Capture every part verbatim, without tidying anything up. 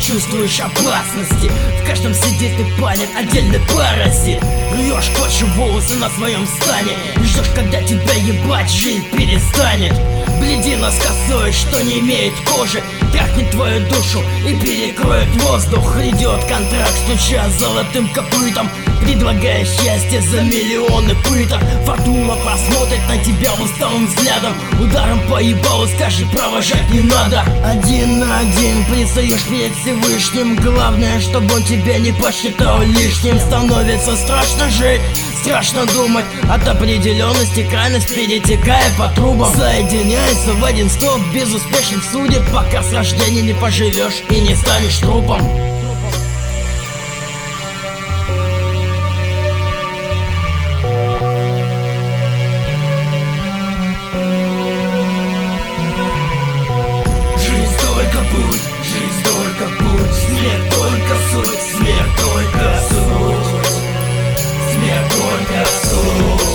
чувствуешь опасности. В каждом сидит и палит отдельный паразит. Рвешь кожу волосы на своем стане и ждешь, когда тебя ебать жизнь перестанет. Бледи нас косой, что не имеет кожи, трахнет твою душу и перекроет воздух. Идет контракт, стуча золотым копытом, предлагая счастье за миллионы пыток. Фортуна посмотрит на тебя усталым взглядом, ударом по ебалу скажет, провожать не надо. Один на один предстаешь перед Всевышним. Главное, чтобы он тебя не посчитал лишним. Становится страшно жить, страшно думать. От определенности крайность перетекая по трубам, соединяется в один столб, безуспешных судеб, пока с рождения не поживешь и не станешь трупом. Жизнь только путь, жизнь только путь, смерть только суть, смерть только суть, смерть только суть.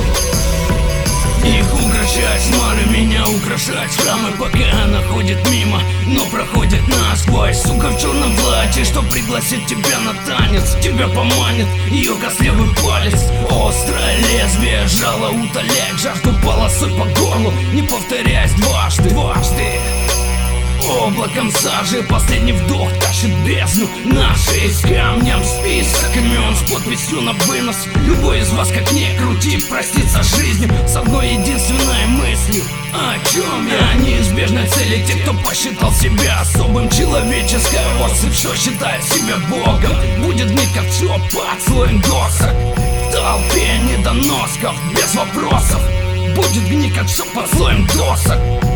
Их украшать, шмары меня украшать, храмы пока она ходит мимо, но проходит насквозь. Сука в черном платье, что пригласит тебя на танец, тебя поманит ее костлявый палец. Острое лезвие жало утоляет жажду полосой по горлу, не повторяясь дважды, дважды. Облаком сажи последний вдох тащит бездну. Наши с камнем список имен с подписью на вынос. Любой из вас, как ни крути, простится жизнью с одной единственной мыслью. О чем я? Неизбежной цели те, кто посчитал себя особым. Человеческая особь, что считает себя богом, будет гнить как все под слоем досок. В толпе недоносков без вопросов будет гнить как все под слоем досок.